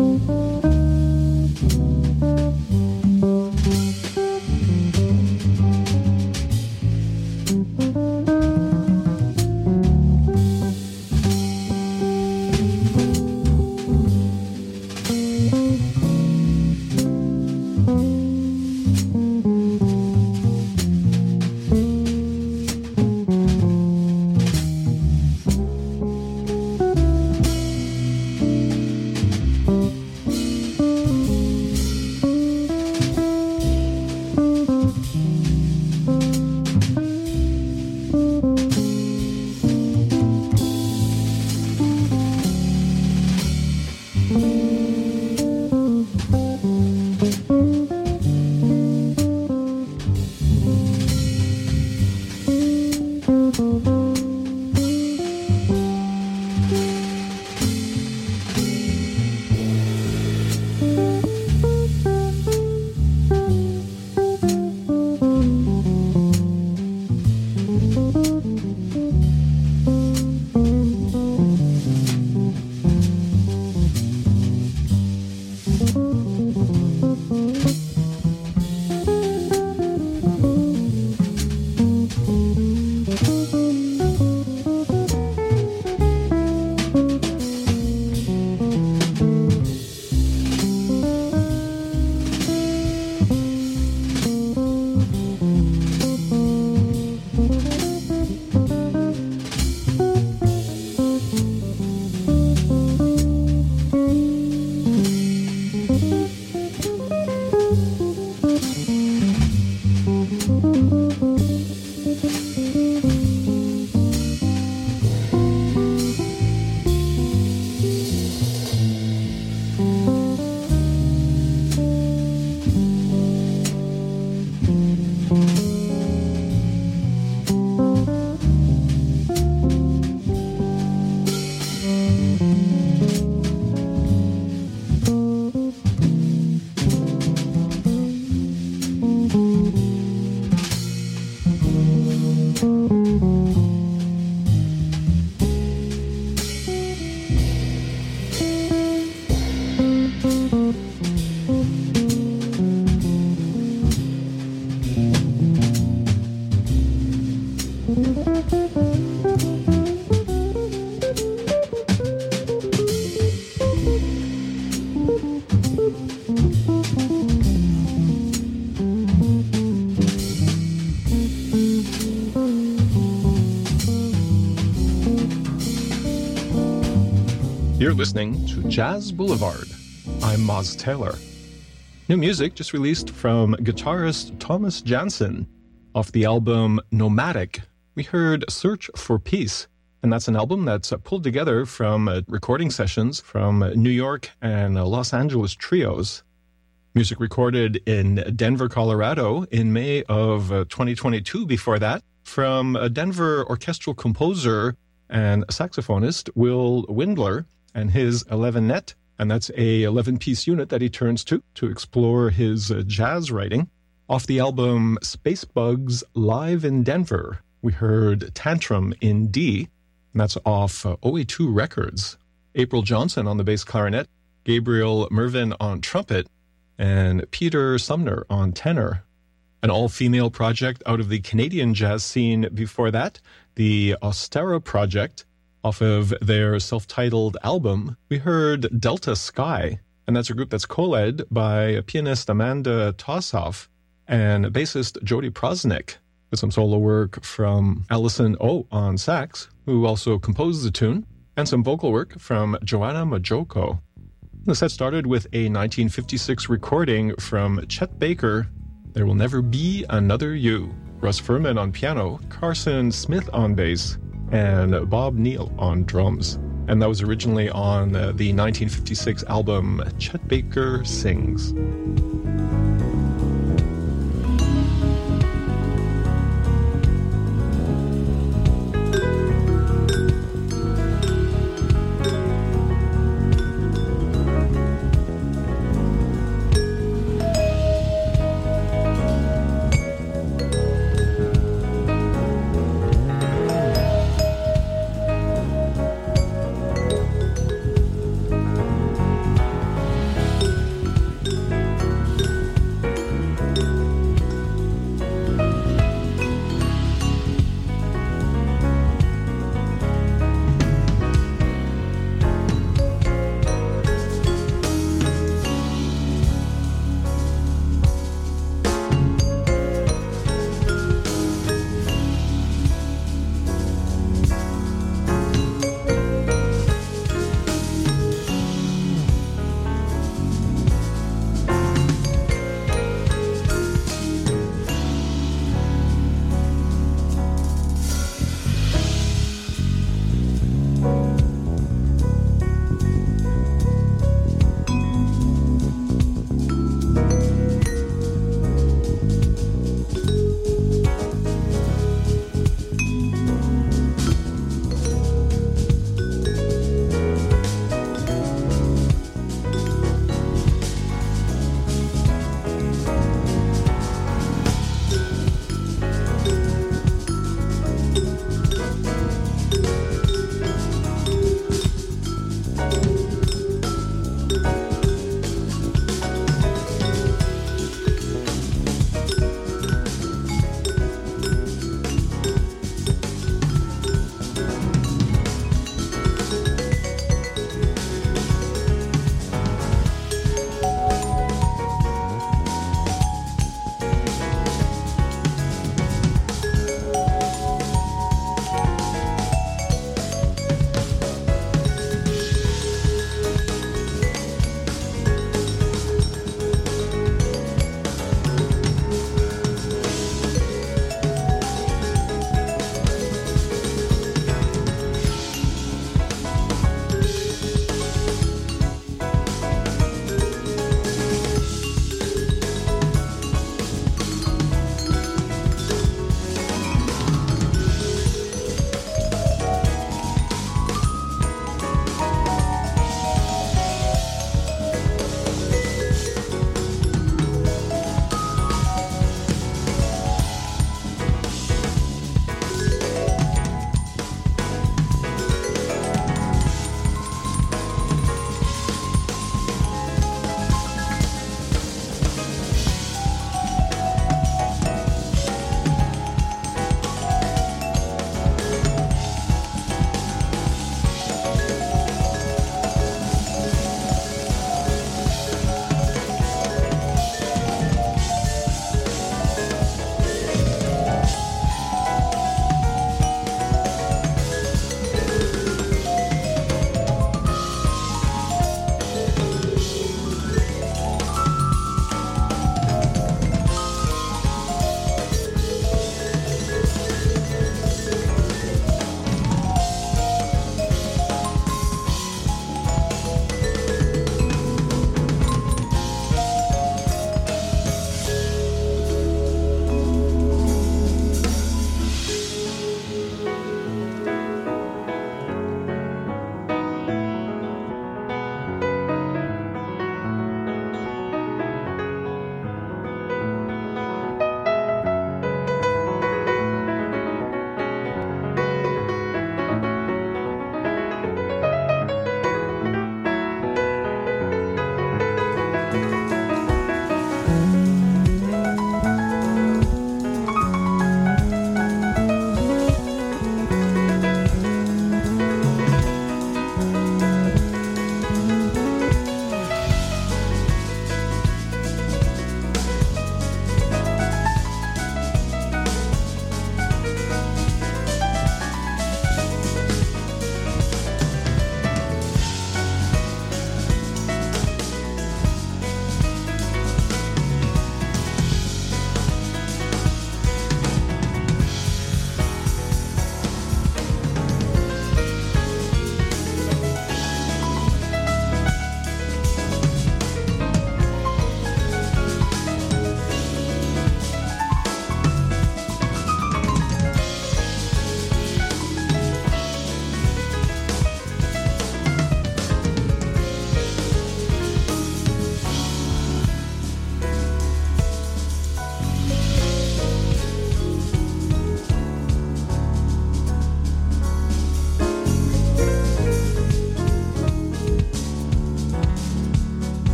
You're listening to Jazz Boulevard. I'm Moz Taylor. New music just released from guitarist Thomas Jansen. Off the album Nomadic, we heard Search for Peace. And that's an album that's pulled together from recording sessions from New York and Los Angeles trios. Music recorded in Denver, Colorado in May of 2022 before that from a Denver orchestral composer and saxophonist Will Windler and his 11net, and that's a 11-piece unit that he turns to explore his jazz writing. Off the album Spacebugs Live in Denver, we heard Tantrum in D, and that's off OA2 Records. April Johnson on the bass clarinet, Gabriel Mervin on trumpet, and Peter Sumner on tenor. An all-female project out of the Canadian jazz scene before that, the Austera Project. Off of their self-titled album, we heard Delta Sky, and that's a group that's co-led by pianist Amanda Toshoff and bassist Jody Prosnick, with some solo work from Allison O on sax, who also composed the tune, and some vocal work from Joanna Majoko. The set started with a 1956 recording from Chet Baker, There Will Never Be Another You, Russ Furman on piano, Carson Smith on bass, and Bob Neal on drums. And that was originally on the 1956 album Chet Baker Sings.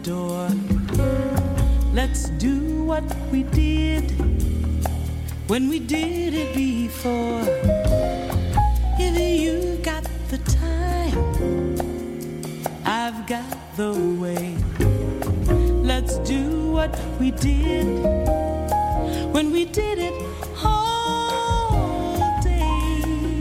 door. Let's do what we did when we did it before. If you got the time, I've got the way. Let's do what we did when we did it all day.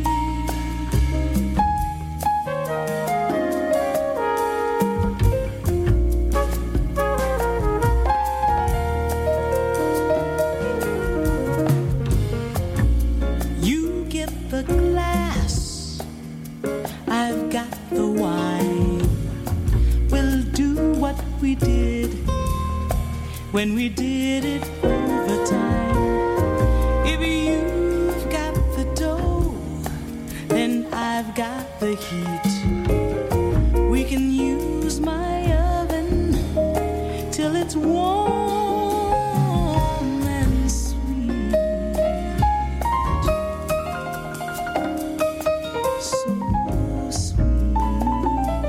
You get the glass, I've got the wine. We'll do what we did when we did it over time. If you've got the dough, then I've got the heat. We can use my oven till it's warm and sweet. So sweet.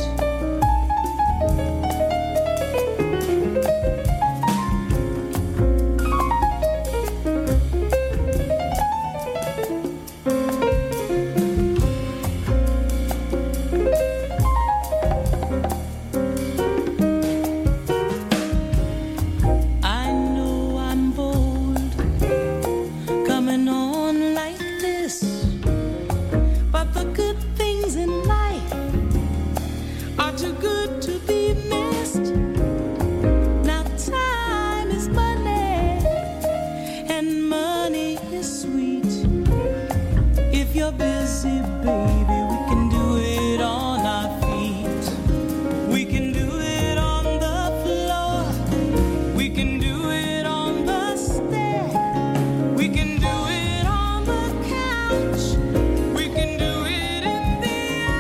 I know I'm bold, coming on like this, but the good things in life are too good to be missed. Now time is money, and money is sweet. If you're busy, baby, we can do it on our feet. We can do it on the floor. We can do it on the stair. We can do it on the couch. We can do it in the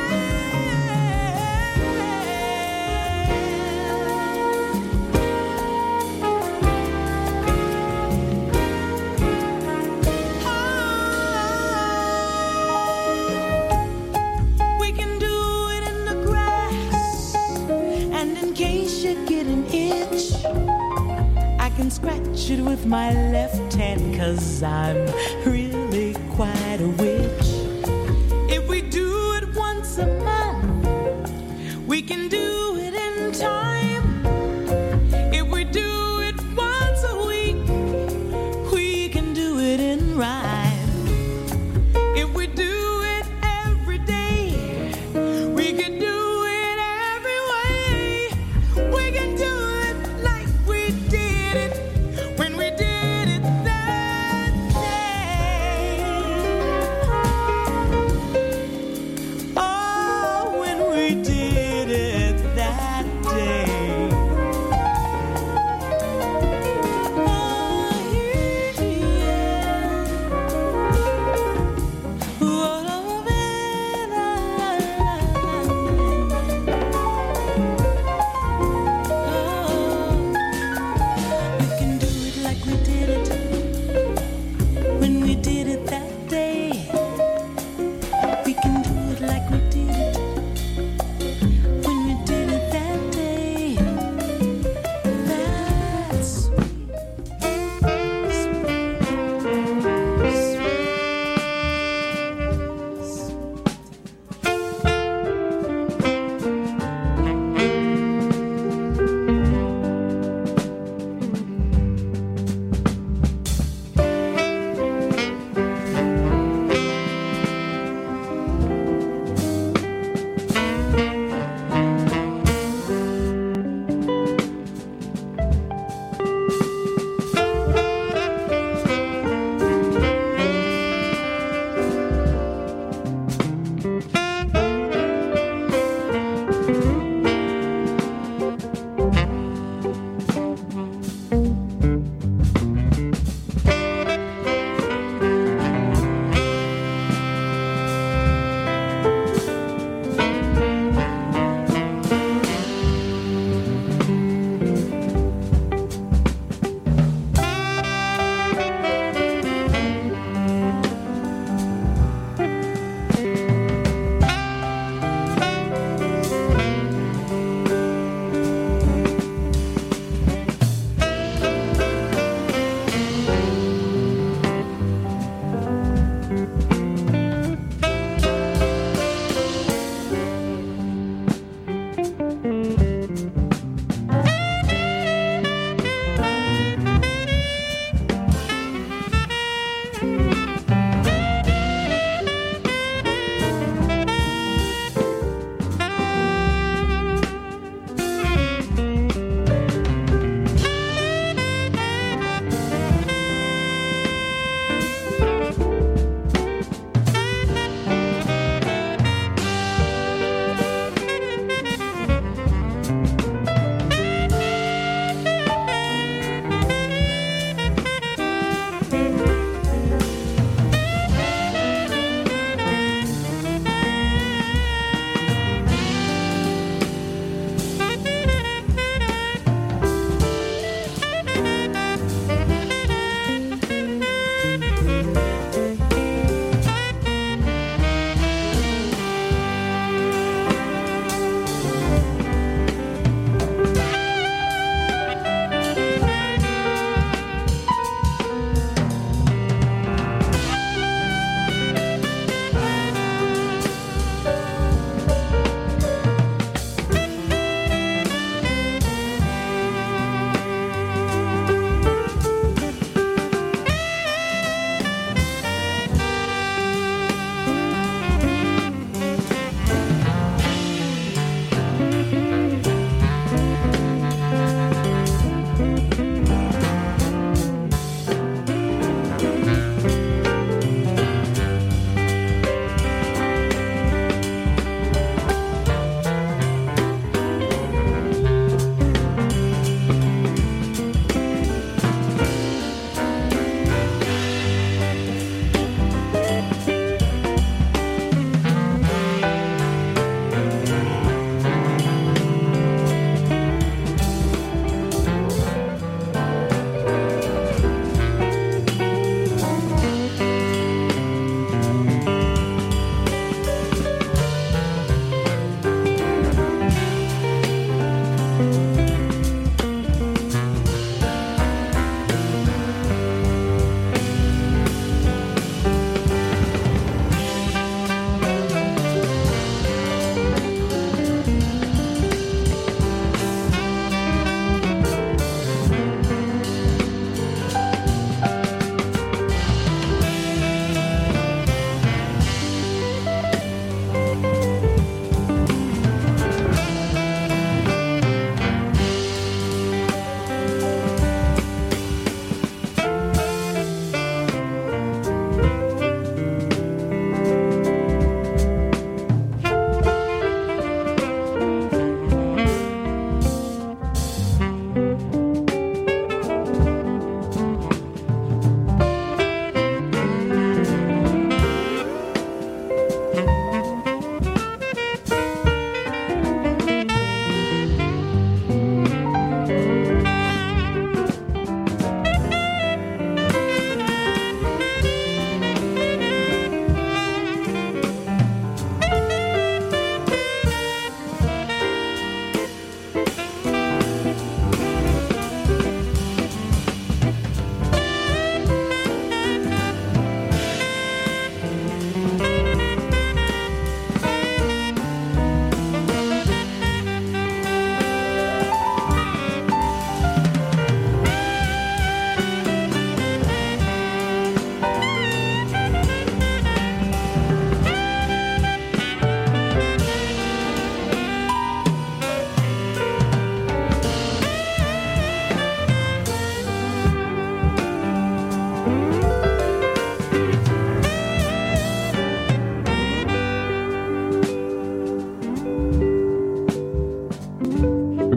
We can do it in the grass. And in case you get an itch, I can scratch it with my left hand, 'cause I'm really quite a witch. If we do it once a month, we can do it in time. If we do it once a week, we can do it in rhyme. If we do it every day, we can do it every way. We can do it like we did it when we did it that day.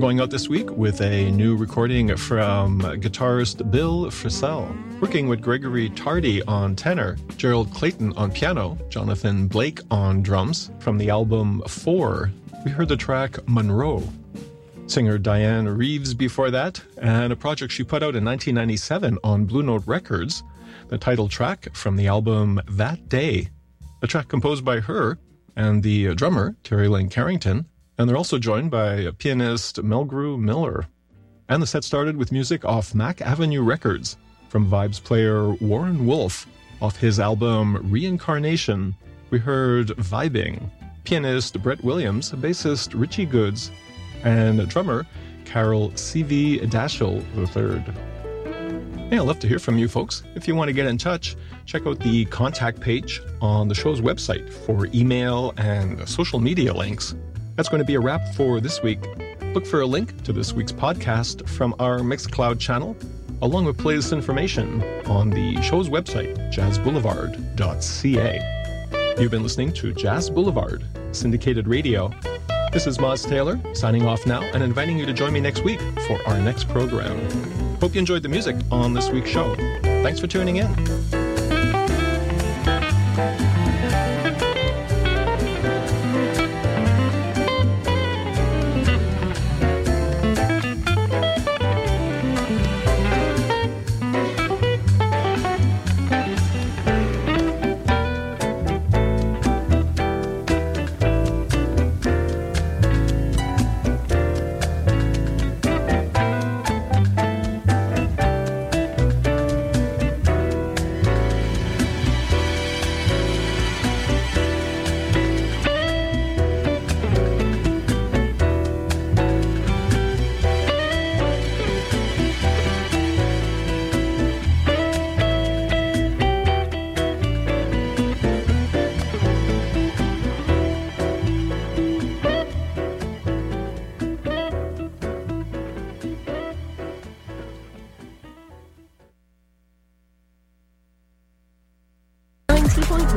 going out this week with a new recording from guitarist Bill Frisell, working with Gregory Tardy on tenor, Gerald Clayton on piano, Jonathan Blake on drums. From the album 4, we heard the track Monroe. Singer Diane Reeves before that, and a project she put out in 1997 on Blue Note Records, the title track from the album That Day, a track composed by her and the drummer Terry Lynn Carrington, and they're also joined by pianist Melgrew Miller. And the set started with music off Mac Avenue Records from Vibes player Warren Wolf. Off his album Reincarnation, we heard Vibing, pianist Brett Williams, bassist Richie Goods, and drummer Carol C.V. Dashel III. Hey, I'd love to hear from you folks. If you want to get in touch, check out the contact page on the show's website for email and social media links. That's going to be a wrap for this week. Look for a link to this week's podcast from our Mixcloud channel, along with playlist information on the show's website, jazzboulevard.ca. You've been listening to Jazz Boulevard, syndicated radio. This is Moz Taylor, signing off now and inviting you to join me next week for our next program. Hope you enjoyed the music on this week's show. Thanks for tuning in.